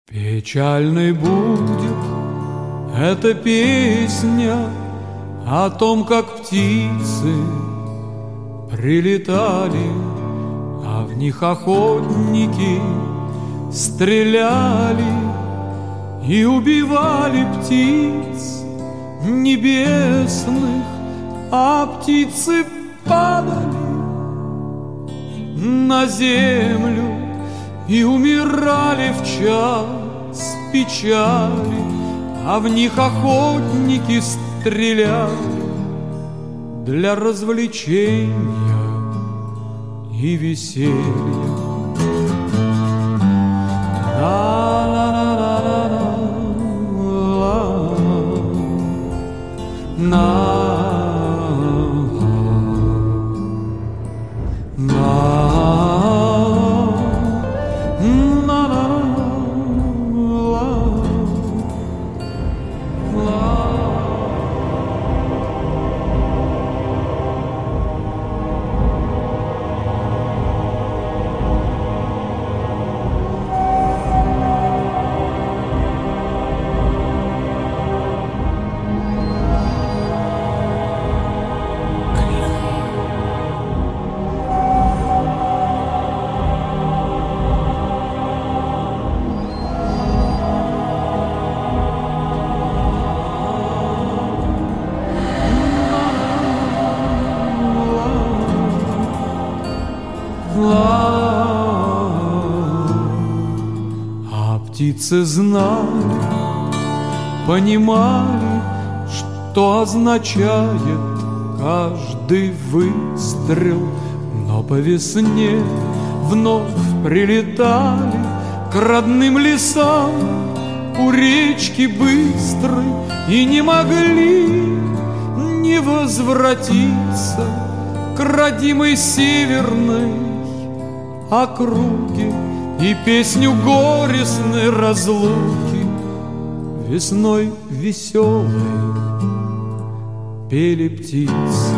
Печальной будет эта песня о том, как птицы прилетали, а в них охотники стреляли и убивали птиц небесных, а птицы падали на землю и умирали в час печали, а в них охотники стреляли для развлечения и веселья. А птицы знали, понимали, что означает каждый выстрел, но по весне вновь прилетали к родным лесам у речки быстрой и не могли не возвратиться к родимой северной округе, и песню горестной разлуки весной веселой пели птицы.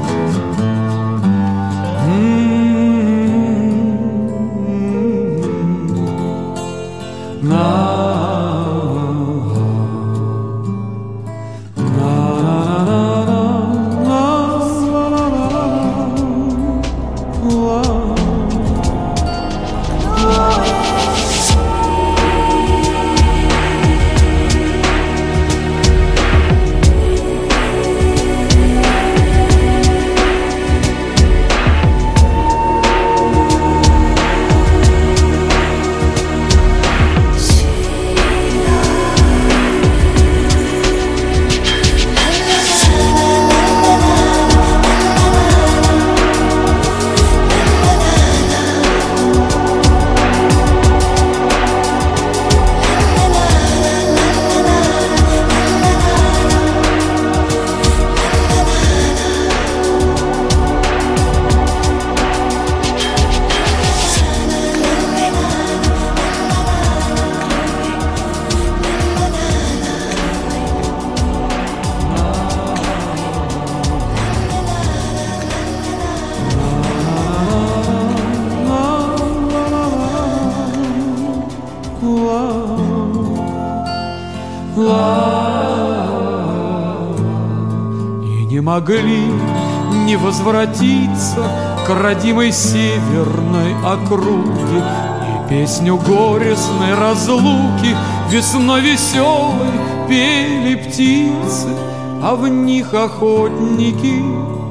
И не могли не возвратиться к родимой северной округе, и песню горестной разлуки весной веселой пели птицы, а в них охотники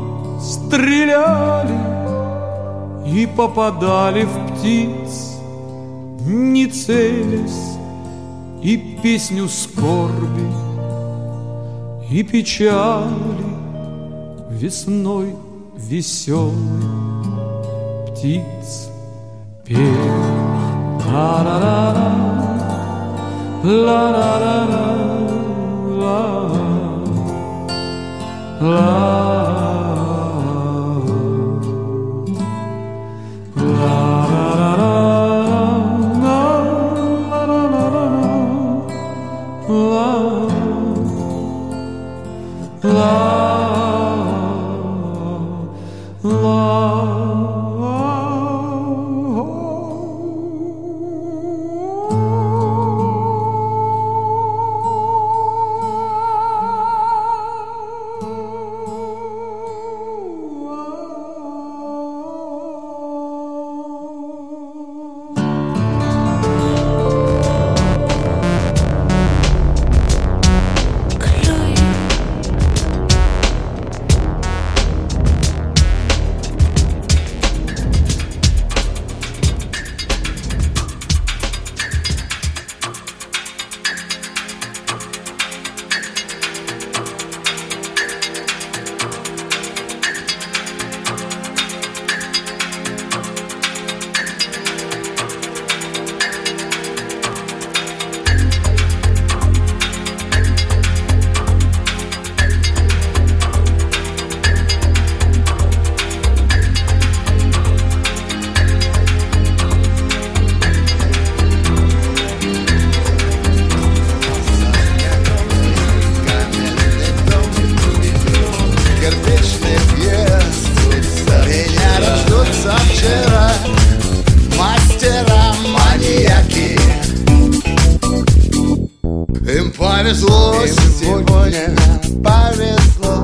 стреляли и попадали в птиц, не целясь, и песню скорби и печали весной веселый птиц пели. Ла-ла-ла-ла, ла-ла-ла-ла. повезло сегодня, повезло.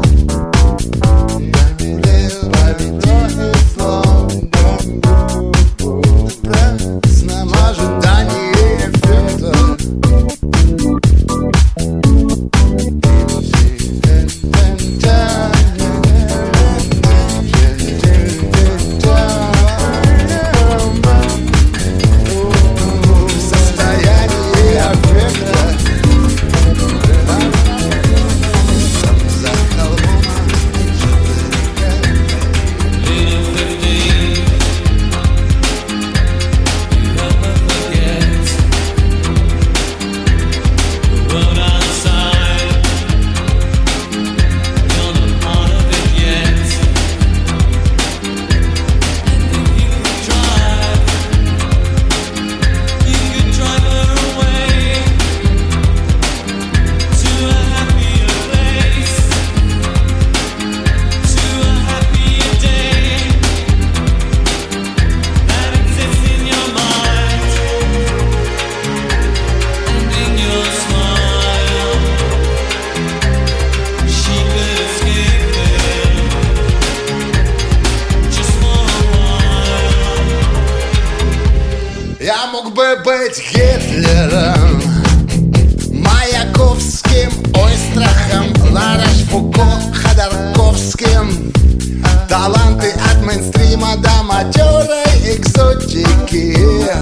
Я мог бы быть Гитлером, Маяковским, Ойстрахом, Лараш-Фуко, Ходорковским. Таланты от мейнстрима до матерой экзотики.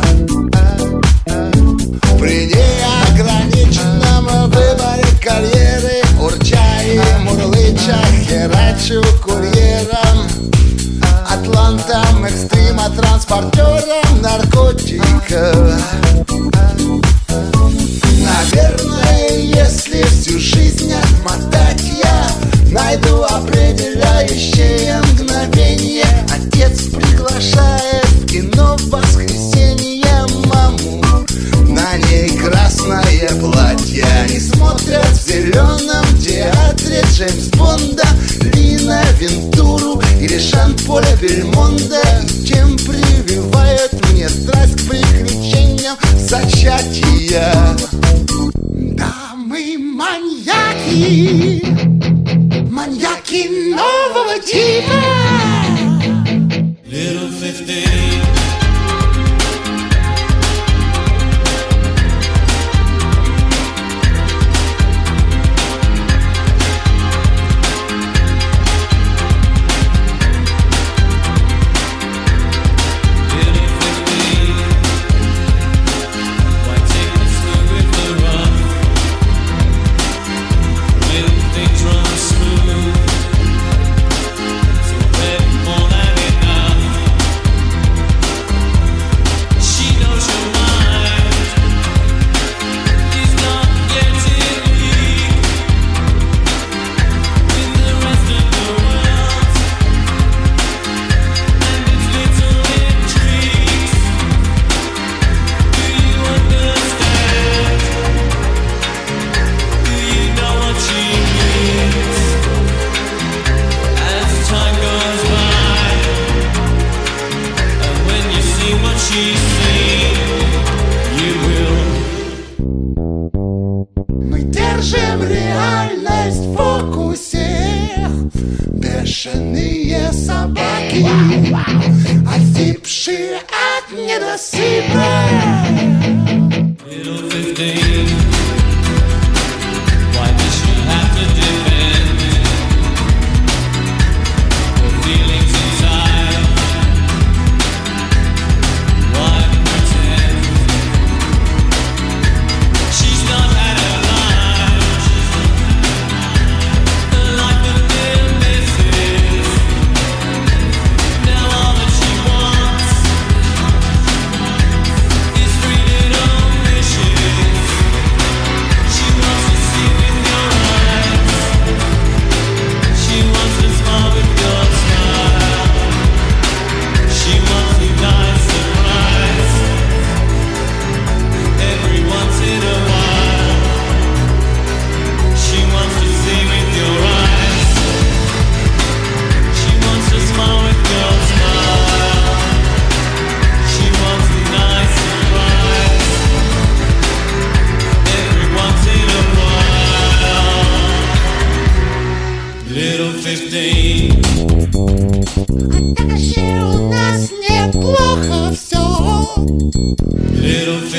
При неограниченном выборе карьеры, урча и мурлыча, херачу курьером, атлантом, экстрима, транспортером наркотиков. Наверное, если всю жизнь отмотать, я найду определяющее мгновение. Отец приглашает в кино в воскресенье маму. На ней красное платье, они смотрят в зеленом театре Джеймс Бонда, Лина Вентуру или Жан-Поля Бельмонда. И тем прививает мне страсть к приключениям зачатия. Да, мы маньяки, маньяки нового типа. Little 15.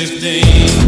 15.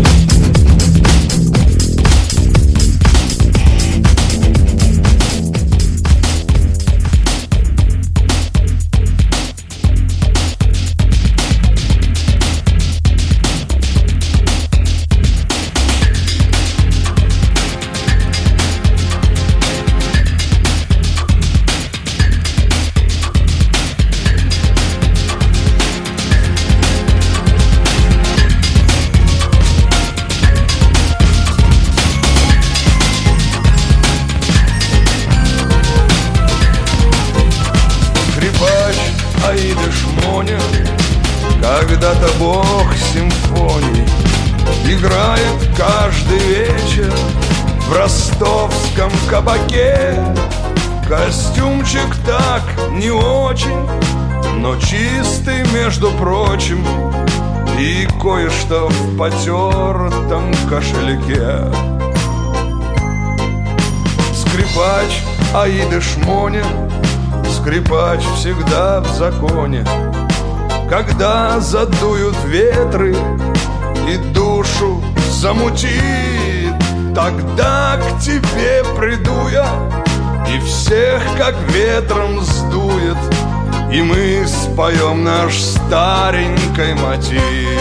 Когда-то бог симфоний играет каждый вечер в ростовском кабаке. Костюмчик так не очень, но чистый, между прочим, и кое-что в потертом кошельке. Скрипач Аиды Шмоня, скрипач всегда в законе. Когда задуют ветры и душу замутит, тогда к тебе приду я, и всех как ветром сдует, и мы споем наш старенький мотив.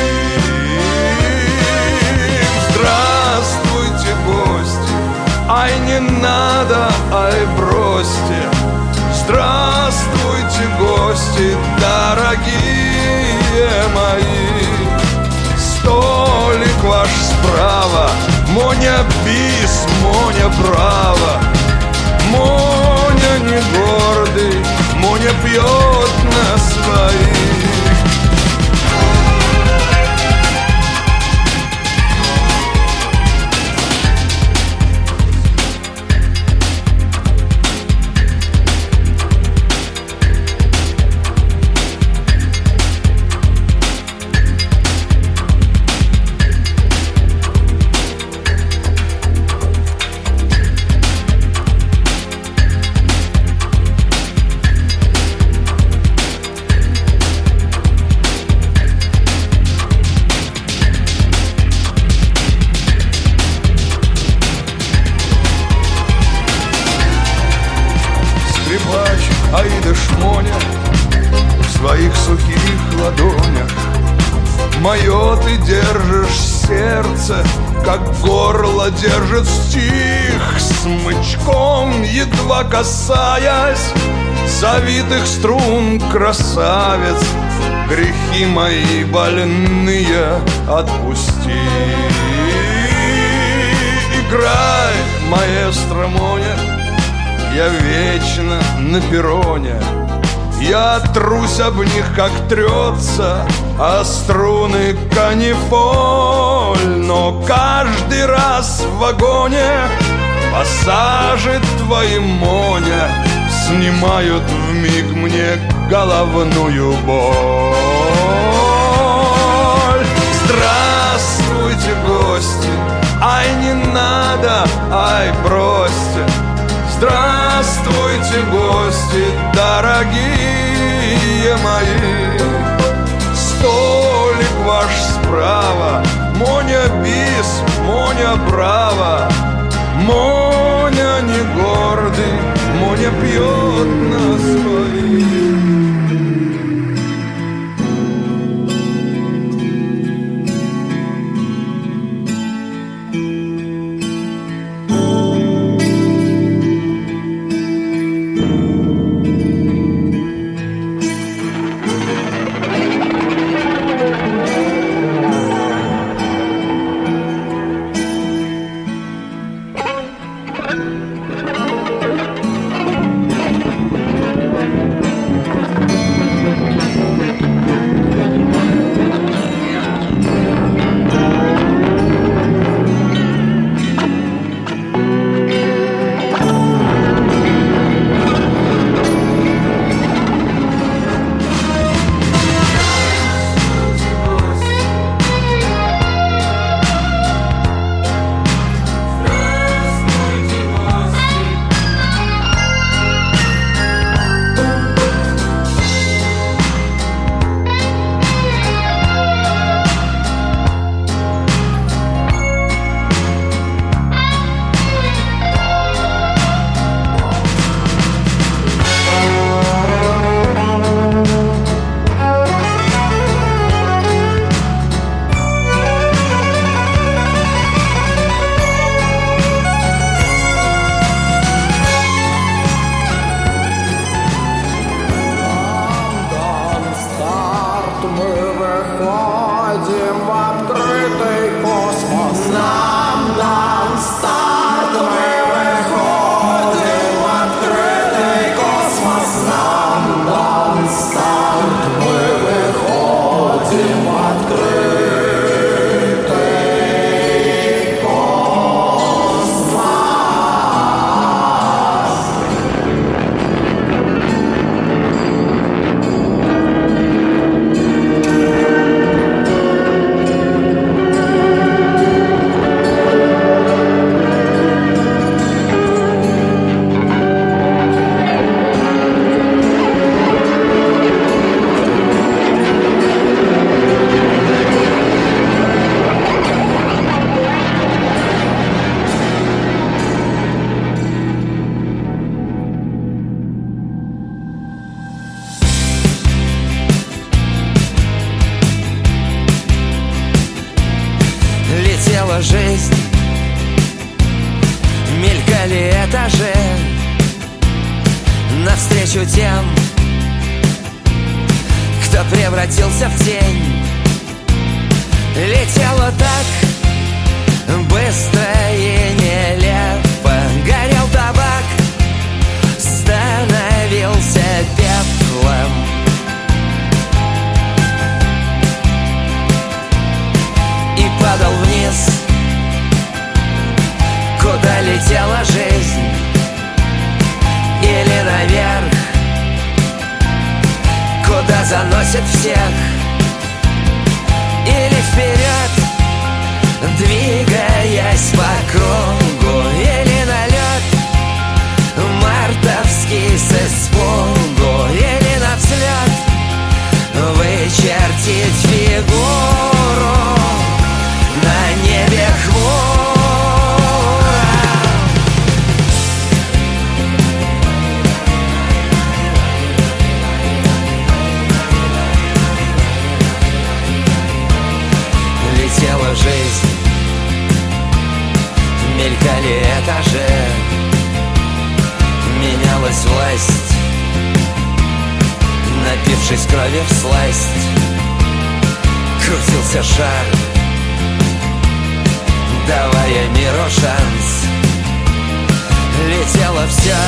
Здравствуйте, гости, ай не надо, ай бросьте. Здравствуйте, гости, дорогие мои. Столик ваш справа, Моня бис, Моня браво. Моня не гордый, Моня пьет на своих. Аида Шмоня в своих сухих ладонях мое ты держишь сердце, как горло держит стих. Смычком едва касаясь завитых струн, красавец, грехи мои больные отпусти. Играй, маэстро Моня, я вечно на перроне. Я трусь об них, как трется о струны канифоль. Но каждый раз в вагоне пассажи твои, Моня, снимают вмиг мне головную боль. Здравствуйте, гости, ай не надо, ай бросьте. Здравствуйте, гости, дорогие мои. Столик ваш справа, Моня бис, Моня браво. Моня не гордый, Моня пьет на своих. жизнь, мелькали этажи навстречу тем, кто превратился в тень. Летела так быстро и нелепо, горел табак, становился пеплом. И падал вниз, куда летела жизнь, или наверх, куда заносит всех, или вперед, двигаясь по кругу, или на лед мартовский с испугу, или на взлет вычертить фигуру на небе хмуро. Летела жизнь, мелькали этажи, менялась власть, напившись крови всласть. Крутился шар, давая миру шанс. Летело все,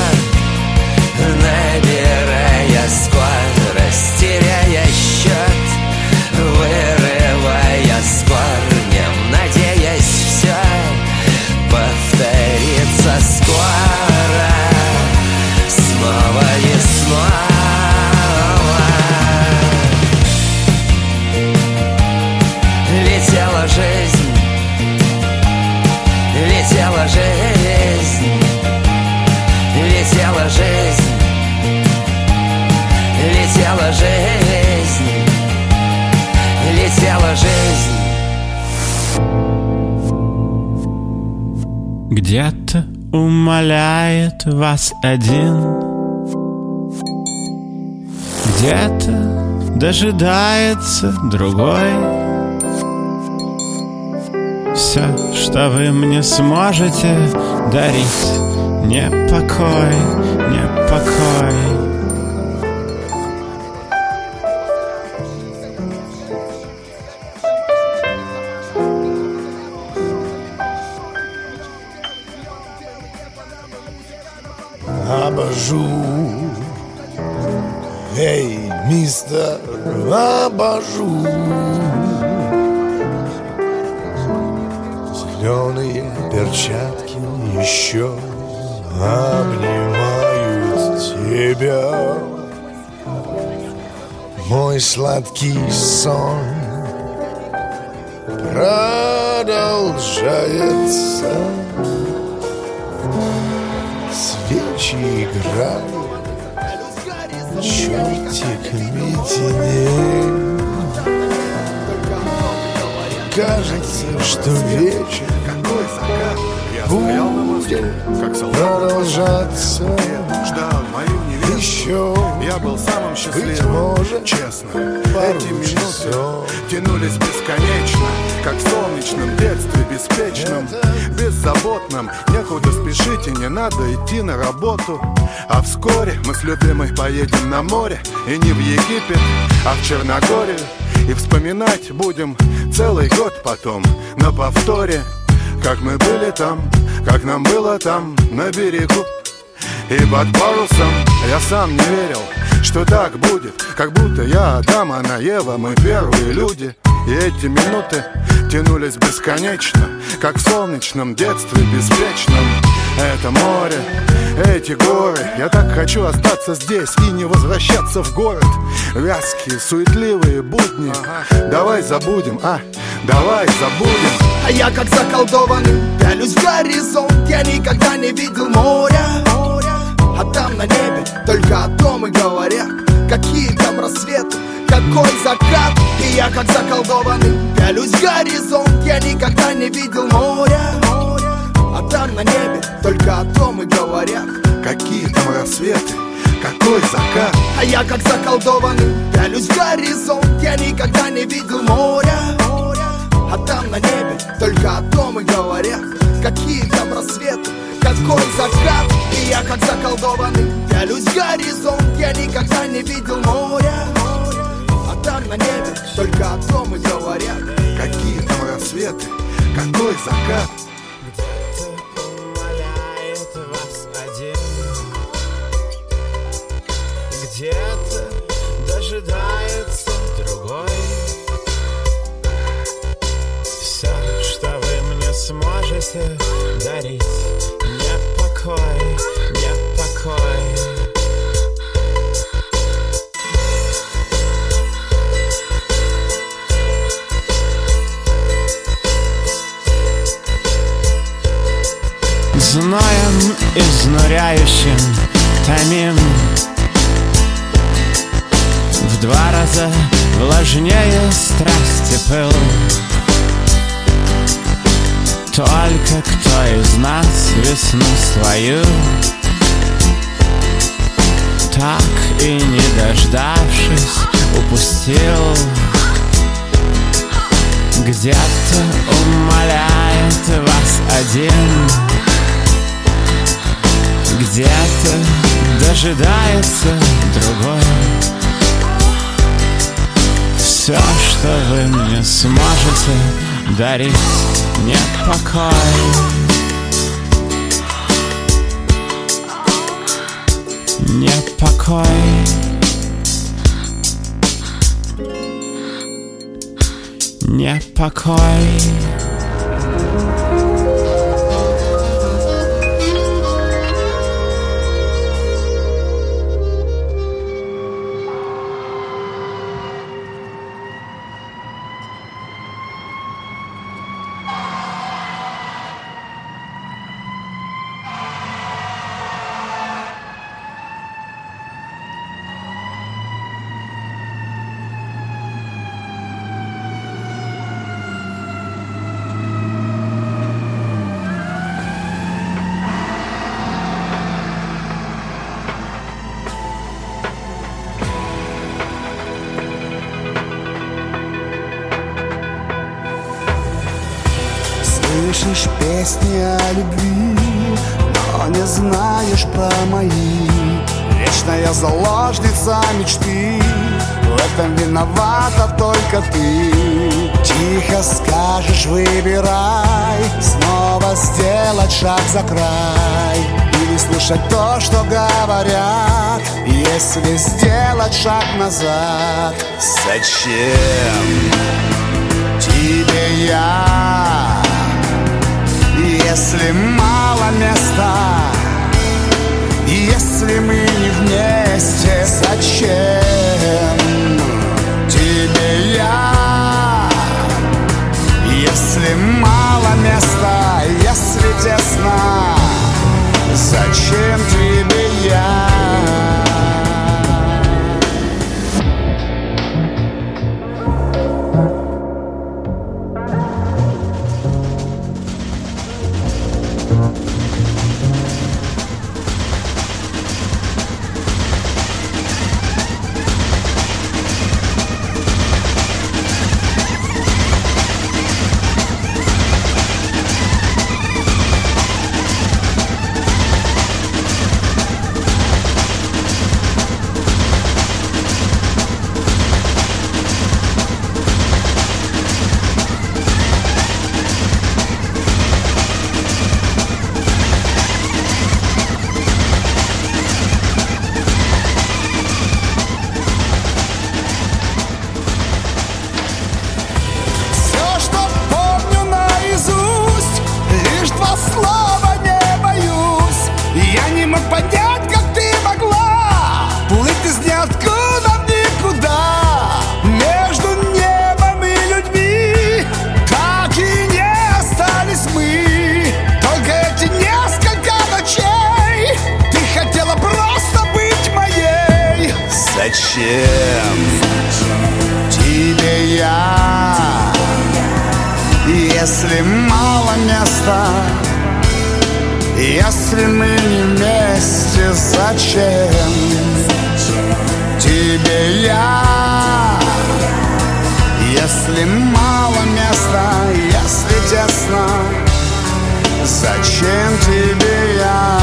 набирая скорость, теряя счет, вырывая с корнем, надеясь все повторится скоро, снова и снова. Летела жизнь, летела жизнь, летела жизнь, летела жизнь, летела жизнь. Где-то умоляет вас один, где-то дожидается другой. Все, что вы мне сможете дарить, не покой, не покой. Абажур, эй, мистер Абажур, зеленые перчатки еще обнимают тебя. Мой сладкий сон продолжается. Свечи играют, чертиками теней. Кажется, что вечер будет продолжаться. Еще, я был самым быть счастливым, может, честно. пару Эти минуты часов тянулись бесконечно, как в солнечном детстве беспечном, беззаботном. Некуда спешить и не надо идти на работу. А вскоре мы с любимой поедем на море. И не в Египет, а в Черногорию. И вспоминать будем целый год потом на повторе, как мы были там, как нам было там на берегу. И под парусом я сам не верил, что так будет. Как будто я Адам, она Ева, мы первые люди. И эти минуты тянулись бесконечно, как в солнечном детстве беспечном. Это море, эти горы. Я так хочу остаться здесь и не возвращаться в город. Вязкие, суетливые будни. Давай забудем, давай забудем. А я как заколдованный пялюсь в горизонт. Я никогда не видел моря, а там на небе только о том и говорят. Какие там рассветы, какой закат. И я как заколдованный пялюсь в горизонт. Я никогда не видел моря, а там на небе только о том и говорят. Какие там рассветы, какой закат. А я как заколдованный пялюсь в горизонт. Я никогда не видел моря, А там на небе только о том и говорят. Какие там рассветы, какой закат. И я как заколдованный пялюсь в горизонт. Я никогда не видел моря. А там на небе только о том и говорят. Какие там рассветы, какой закат. Где-то умоляет вас один, где-то дожидается другой. Все, что вы мне сможете дарить, не покой, не покой. Зноем изнуряющим томим, в 2 раза влажнее страсти пыл. Только кто из нас весну свою так и не дождавшись упустил. Где-то умоляет вас один, где-то дожидается другой. Все, что вы мне сможете дарить, не покой. Не покой. Не покой. Слышишь песни о любви, но не знаешь про мои. Вечная заложница мечты, в этом виновата только ты. Тихо скажешь, выбирай, снова сделать шаг за край, или слушать то, что говорят, если сделать шаг назад. Зачем тебе я, если мало места, если мы не вместе? Зачем тебе я, если мало места, если тесно? Зачем тебе я? Зачем тебе я, если мало места, если мы не вместе? Зачем тебе я, если мало места? честно, зачем тебе я?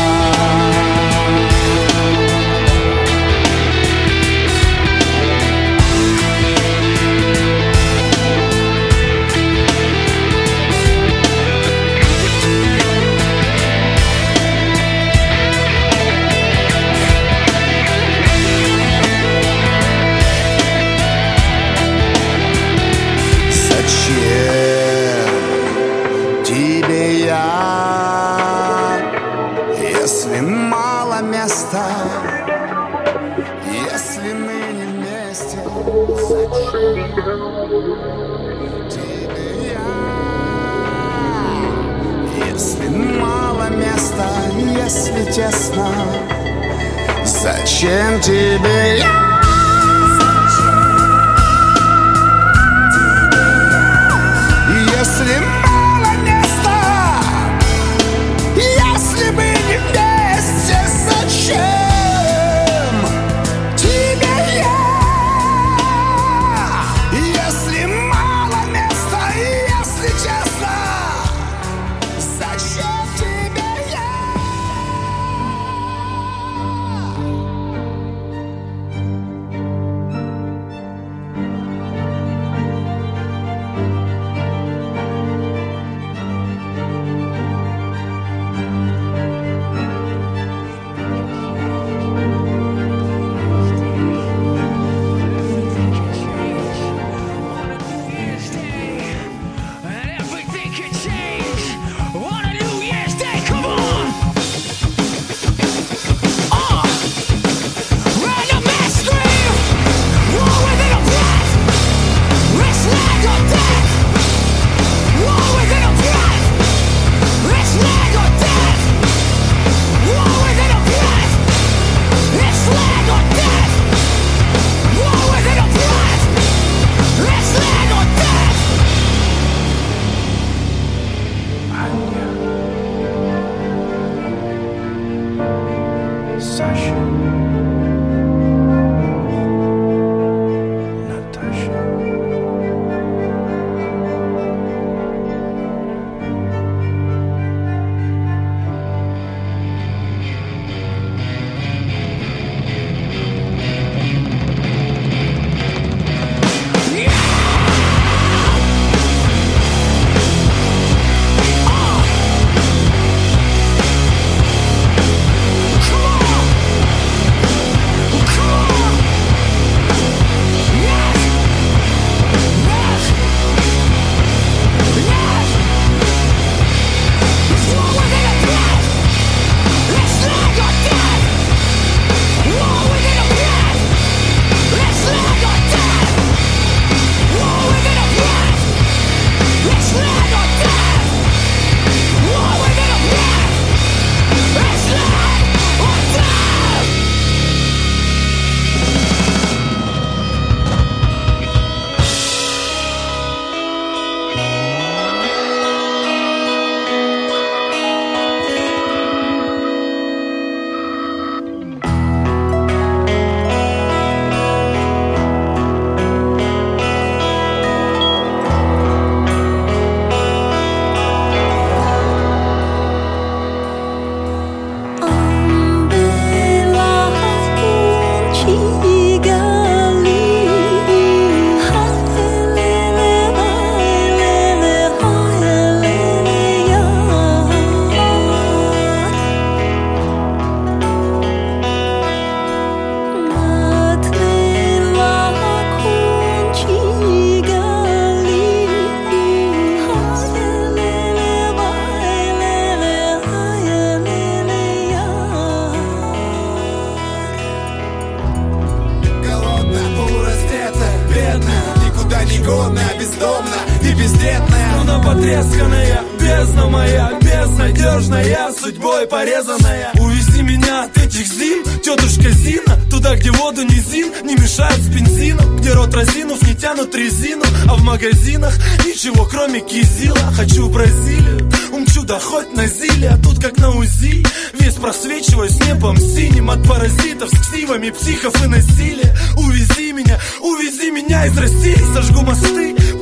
Если мало места, если мы не вместе, зачем тебе я? Если мало места, если тесно, зачем тебе я? Если мало места, если мы не вместе, зачем тебе я? Если мало места, если честно, зачем тебе я? потресканная, бездна моя, безнадежная, судьбой порезанная. Увези меня от этих зим, тетушка Зина, туда, где воду низин не мешают с бензином, где рот разинув не тянут резину, а в магазинах ничего кроме кизила. Хочу в Бразилию, умчу да хоть на зиле, а тут как на УЗИ, весь просвечиваю с небом синим от паразитов с ксивами, психов и насилия. Увези меня из России, сожгу мосты,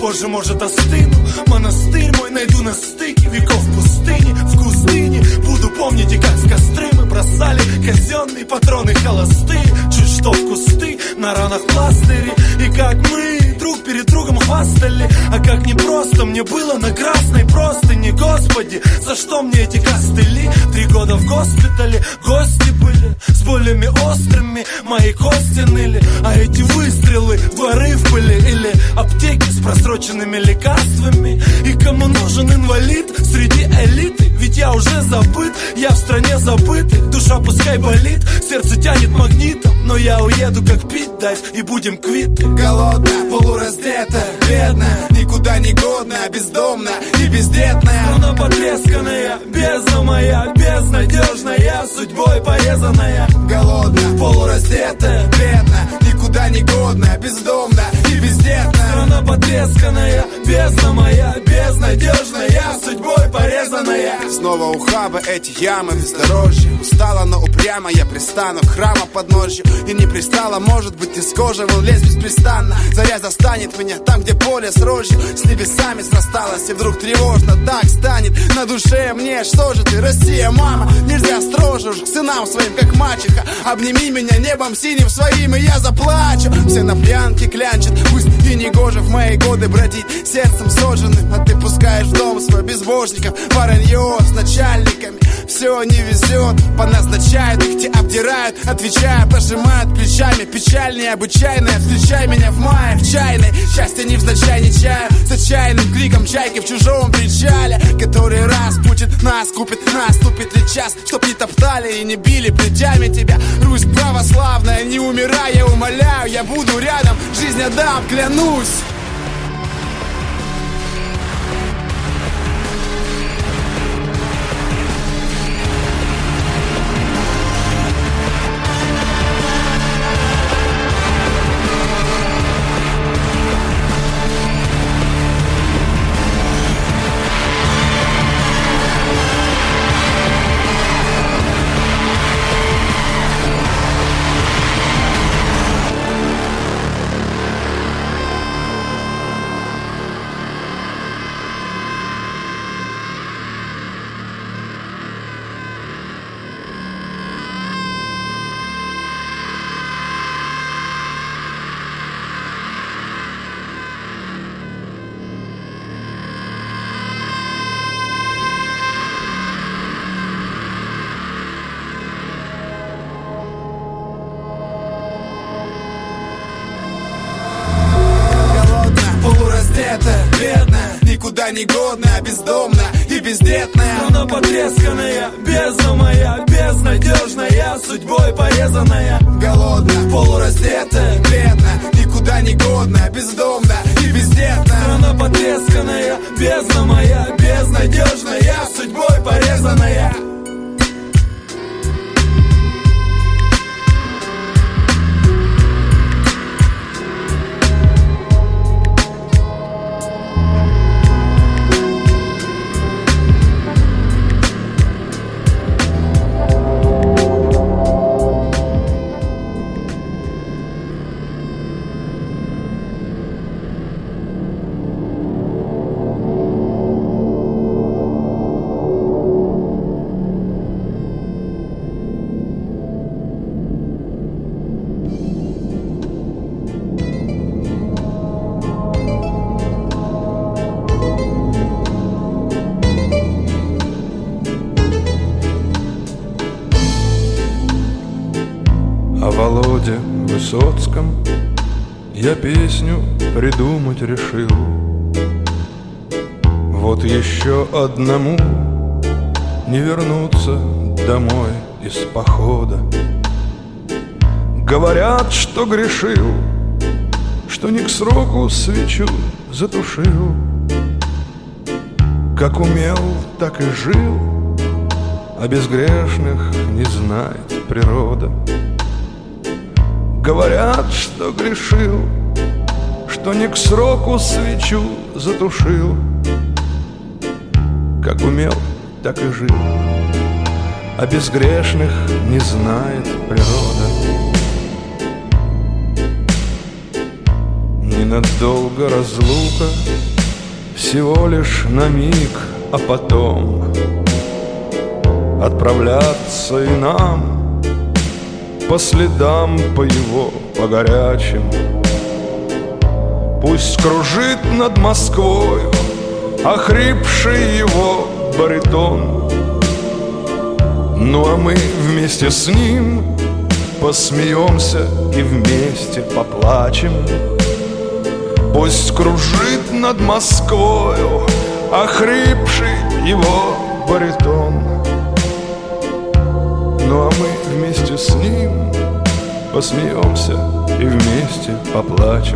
позже, может, остыну. Монастырь мой найду на стыке веков пустыни. В Кустыне буду помнить, и как с костры мы бросали казенные патроны холостые. Чуть что в кусты, на ранах пластыри. И как мы друг перед другом хвастали. А как непросто мне было на красной простыне. Господи, за что мне эти костыли? 3 года в госпитале, гости были с болями острыми, мои кости ныли. А эти выстрелы, воры в пыли или аптеки с просроченными лекарствами. И кому нужен инвалид среди элиты? Ведь я уже забыт, я в стране забытый. Душа пускай болит, сердце тянет магнитом. Но я уеду, как пить дать, и будем квиты. Голодная, полураздетая, бедная, никуда не годная, бездомная и бездетная. Страна потресканная, бездна моя, безнадежная, судьбой порезанная. Голодная, полураздетая, бедная, никуда не годная, бездомная и бездетная. Страна потресканная, бездна моя, безнадежная, судьбой порезанная. Снова ухабы, эти ямы, бездорожье. Устала, но упрямо я пристану к храма подножью. И не пристала, может быть, из кожи вон лезь беспрестанно. Заря застанет меня там, где поле с рожью с небесами срасталось, и вдруг тревожно так станет на душе мне. Что же ты, Россия, мама? Нельзя строже уж к сынам своим, как мачеха. Обними меня небом синим своим, и я заплачу. Все на пьянке клянчат, пусть и не гоже в мои годы бродить сердцем сожженным. А ты пускаешь в дом свой безбожников, воронье с начальниками. Все не везет, поназначают, их те обдирают, отвечая, пожимают плечами. Печаль необычайная, встречай меня в мае в чайной. Счастье невзначай не чаю, с отчаянным криком чайки в чужом причале. Который раз путит нас, купит, наступит ли час, чтоб не топтали и не били плетями тебя. Русь православная, не умирай, я умоляю, я буду рядом, жизнь отдам, клянусь. Бедная, никуда не годная, бездомная и бездетная. Страна потресканная, бездна моя, безнадежная, судьбой порезанная. Голодная, полураздетая, бедная, никуда не годная, бездомная и бездетная. Страна потресканная, бездна моя, безнадежная, судьбой порезанная. О Володе Высоцком я песню придумать решил. Вот еще одному не вернуться домой из похода. Говорят, что грешил, что не к сроку свечу затушил. Как умел, так и жил, а безгрешных не знает природа. Говорят, что грешил, что не к сроку свечу затушил. Как умел, так и жил, а безгрешных не знает природа. ненадолго разлука, всего лишь на миг, а потом отправляться и нам по следам, по его, по горячим. Пусть кружит над Москвою охрипший его баритон, ну а мы вместе с ним посмеемся и вместе поплачем. Пусть кружит над Москвою охрипший его баритон, ну а мы вместе с ним посмеемся и вместе поплачем.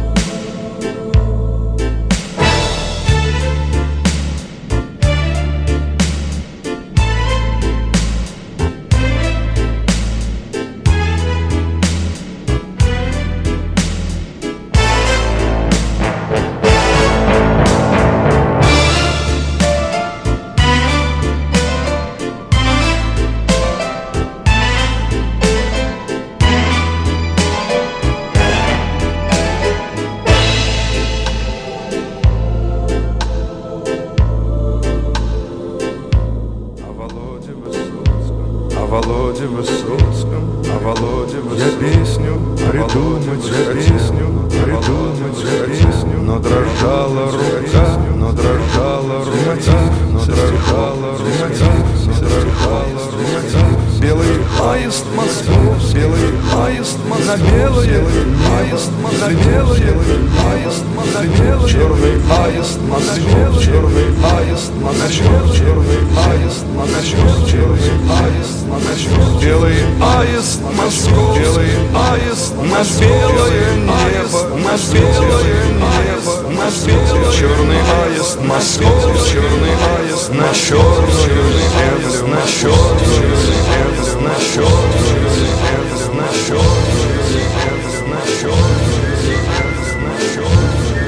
Володе Высоцком, о Володе Высоцком. Я песню придумать, я песню придумать, я песню. Но дрожала рука, но дрожала рука, но дрожала рука, но дрожала рука. Белый аист Москву, белый аист на белое, аист на белое, аист на белое. Черный аист Москву, черный аист Москву, черный аист Москву, черный аист Москву. Белый аист Москву, белый аист на белое небо, на белое небо, на белое. Черный аист Москву, черный аист на черную землю, на черную землю, на черную землю, на черную землю, на черную землю, на черную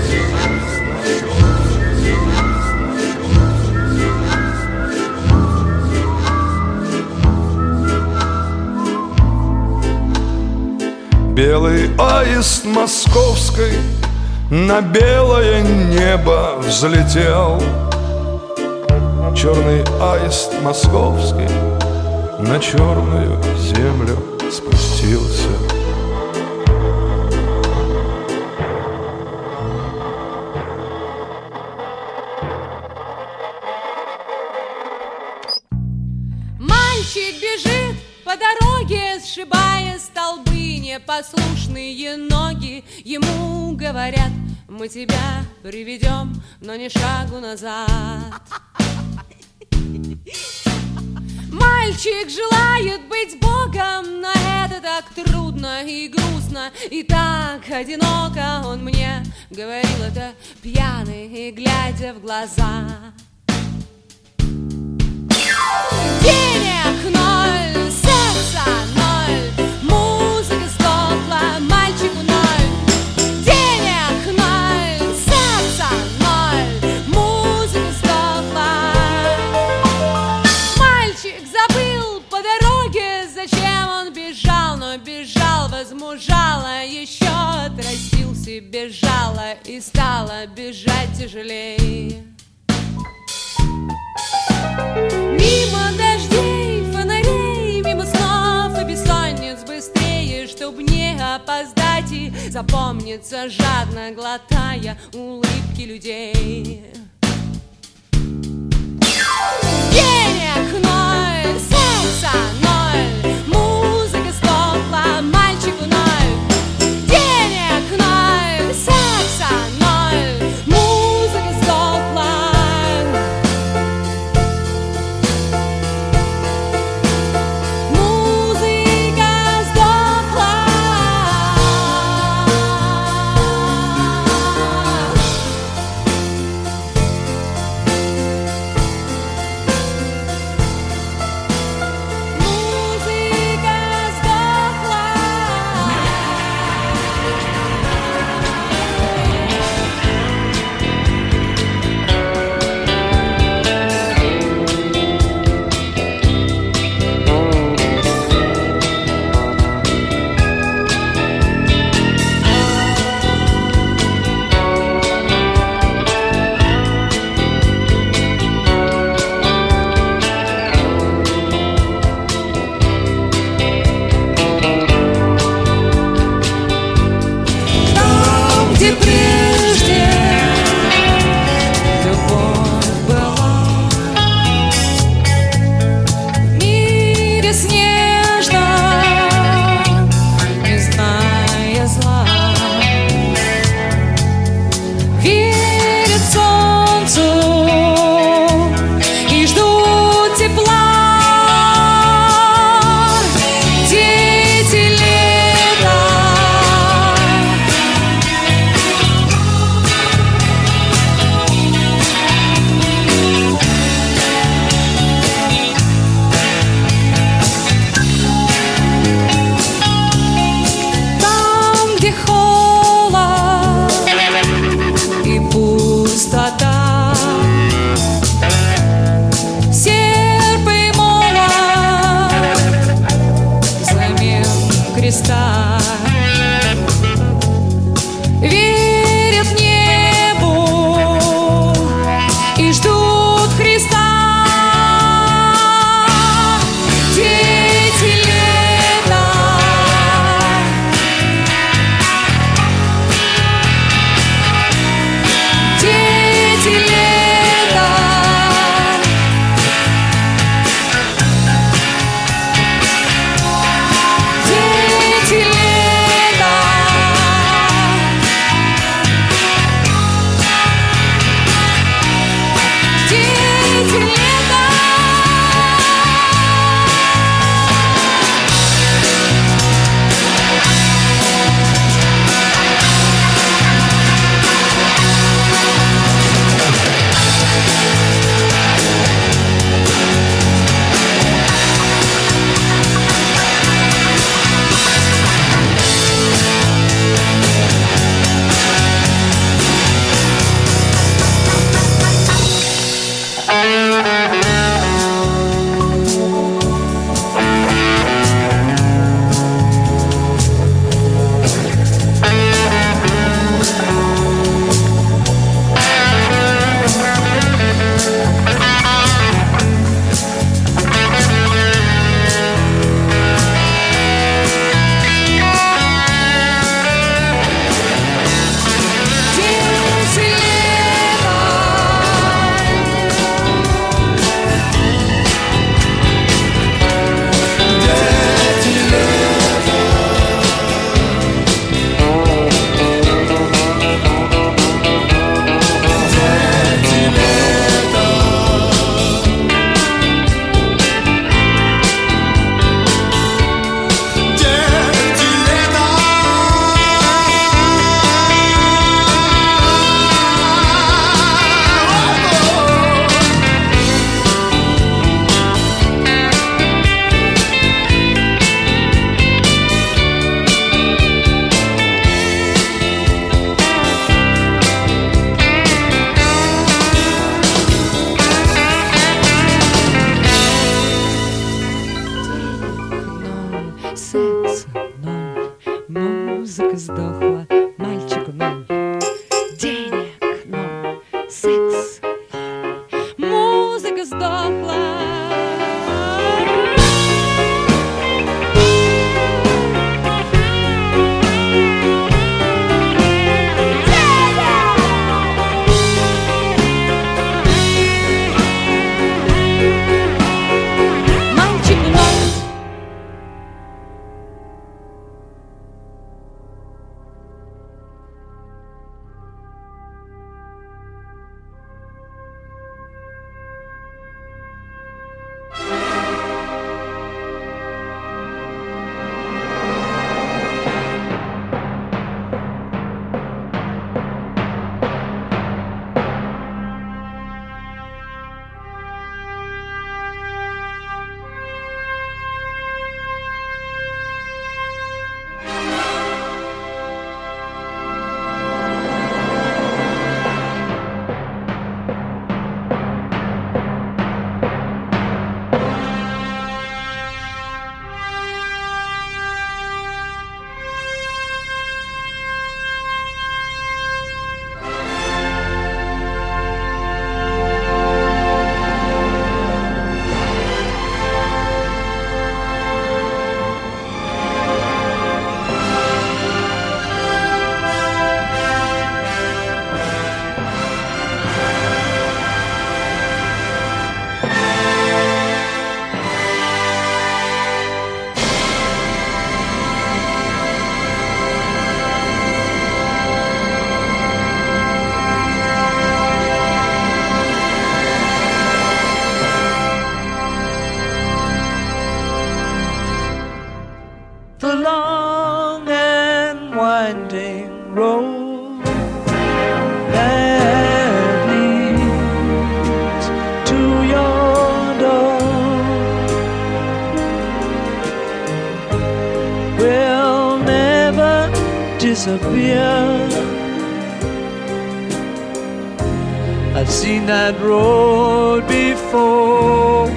землю. Белый аист московской на белое небо взлетел. Черный аист московский на черную землю спустился. Мальчик бежит по дороге, сшибая столбы, непослушные ноги. Ему говорят: мы тебя приведем, но ни шагу назад. Мальчик желает быть Богом, но это так трудно и грустно, и так одиноко. Он мне говорил это пьяный и глядя в глаза. Денег ноль, секса ноль, музыка сдохла, мальчику ноль. Денег ноль, секса ноль, музыка сдохла. Мальчик забыл по дороге, зачем он бежал, но бежал возмужало, еще отрастил себе жало и стало бежать тяжелее. Мимо дождей, фонарей, мимо снов и бессонниц быстрее, чтоб не опоздать и запомниться, жадно глотая улыбки людей. Денег ноль, секса ноль, музыка сдохла, мальчику ноль. Денег ноль, секса ноль, музыка сдохла. disappear. I've seen that road before.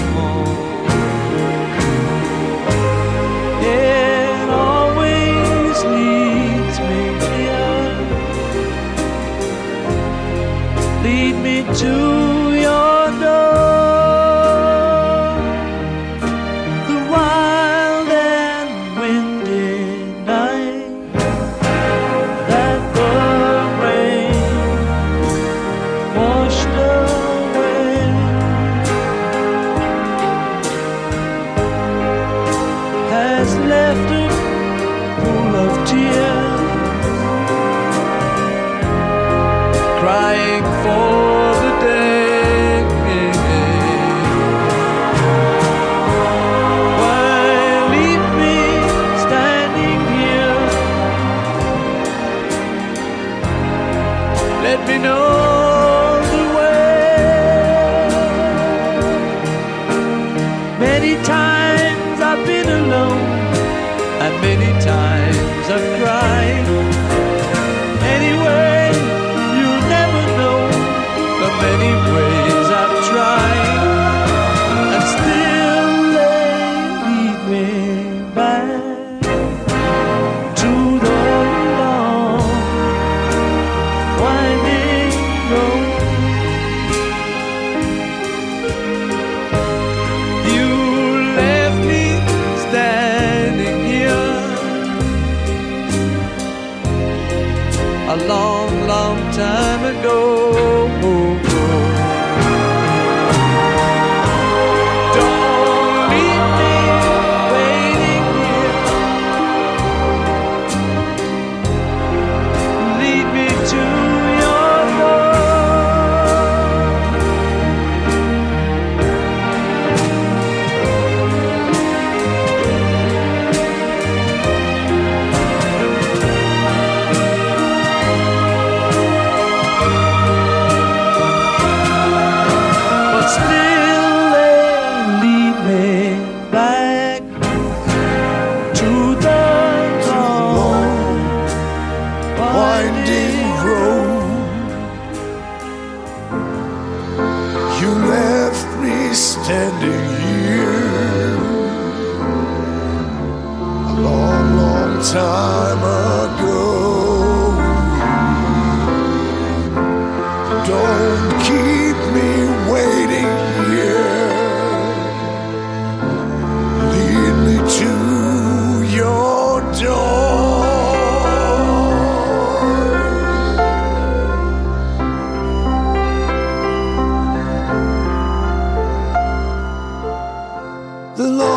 It always leads me here. Lead me to your door. The wild and windy night that the rain washed away has left a pool of tears, crying for the day. Why leave me standing here? Let me know the way. Many times I've been alone, and many times I've cried. Anyway, you'll never know the many ways I've tried, and still they lead me back to the long, winding road. You left me standing here a long, long time ago. Don't leave me waiting here. Lead me to your but still they lead me back to the long, Winding road. You left me standing here a long, long time ago. Don't keep me waiting here. Lead me to your door. The